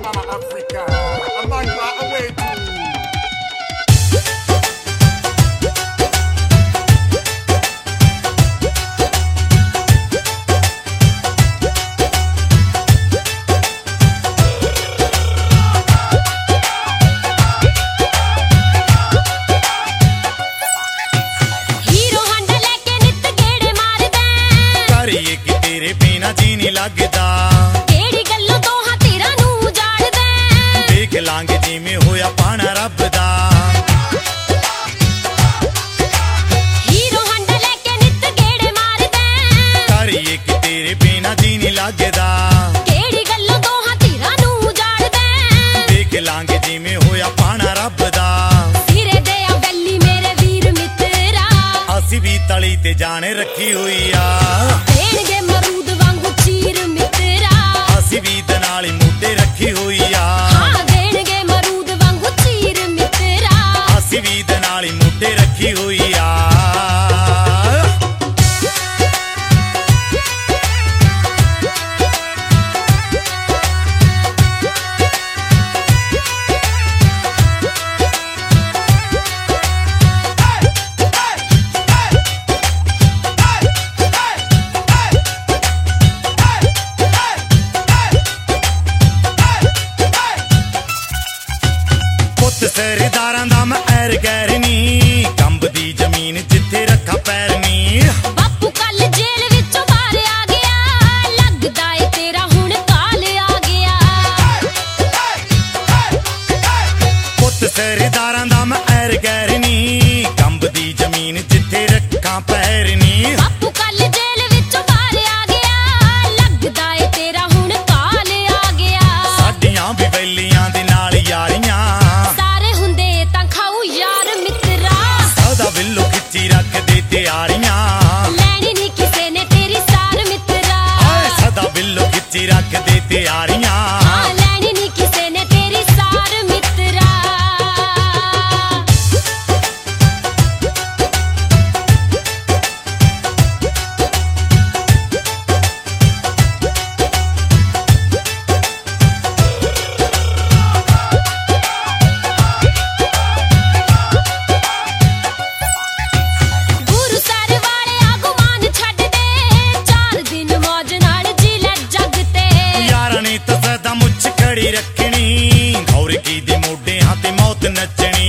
Mama Africa, a man far away too. जी नहीं लगदा केड़ी गल्लों तो हां तेरा नू उजाड़दा देख लांगे जिवें होया पाना रब दा हीरो हंडा लेके नित गेड़े मारदा करिए कि तेरे बिना जी नहीं लगदा केड़ी गल्लों तो हां तेरा नू उजाड़दा देख लांगे जिवें होया पाना रब दा सिरे दे आ गल्ली मेरे वीर मित्रा असी भी तली ते जाने रखी हुई आ देणगे मरूद वांगू चीर मित्रा असी भी दनाली मुद्दे रखी हुई आ हां देणगे मरूद वांगू चीर मित्रा असी भी दनाली मुद्दे रखी हुई आ सरदारां दा मैं ऐर गैर नी कंबदी जमीन जिथे रखा पैर नी बापू कल जेल विचों बाहर आ गया लगदा ए तेरा हुण काल आ गया पुत सरदारां दा मैं ऐर गैर नी कंबदी जमीन जिथे रखा पैर नी बापू कल जेल विचों बाहर आ गया लगदा ए तेरा हुण काल आ गया साडियां भी बैलियां दे नाल यारियां बिल्लो खिच्ची रख दे तैयारियां लैनी नी किसे ने तेरी सार मित्रा सदा बिल्लो खिच्ची रख दे तैयारियां लैनी नी किसे ने तेरी सार मित्रा रखनी गौर की दे मोढे हाथे मौत नचनी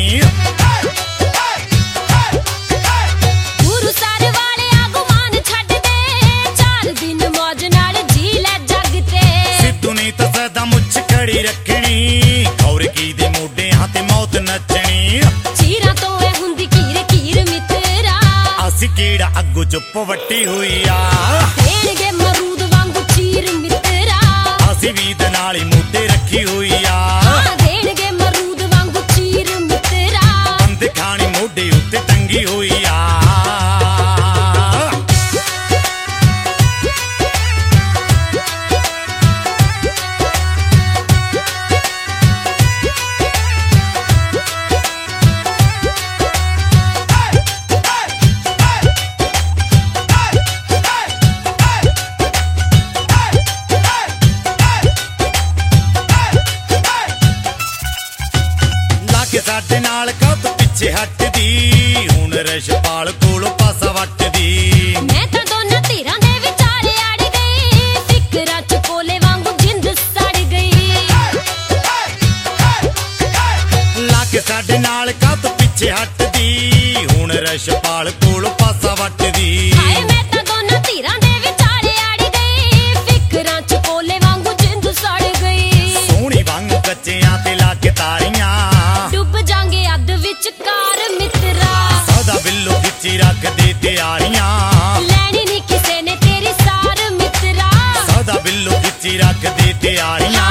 गुरु सर वाले आगुमान छड्ड दे 4 दिन मौज नाल जी ले जग ते सिद्धू ने तो सदा मुछ खड़ी रखनी गौर की दे मोढे हाथे मौत नचनी चीरा तो ए हुंदी कीर कीर मित्रा असी केड़ा अग्गू चुप वट्टी हुई आ देणगे मरूद वांगू चीर मित्रा असी भी दनाली मुद्दे रखी हुई आ देणगे मरूद वांगू चीर मित्रा बंद खानी मोढे उत्ते टंगी हुई आ साडे नाल कद पिछे हटदी हुण रशपाल कोलों पासा वटदी मैं तां दोनां धीरां दे विचारे अड़ गई फिकरां च कोले वांगू जिंद सड़ गई लाके साडे नाल कद पिछे हटदी हुण रशपाल कोलों पासा वटदी हाय मैं तां दोनां धीरां दे विचारे अड़ गई फिकरां च कोले वांगू जिंद सड़ गई सोहणी वांगू कच्चियां ते लाके तारियां विचकार मित्रा सदा बिल्लो खिच्ची रख दे तैयारियां लैनी नी किसे ने तेरी सार मित्रा सदा बिल्लो खिच्ची रख दे तैयारियां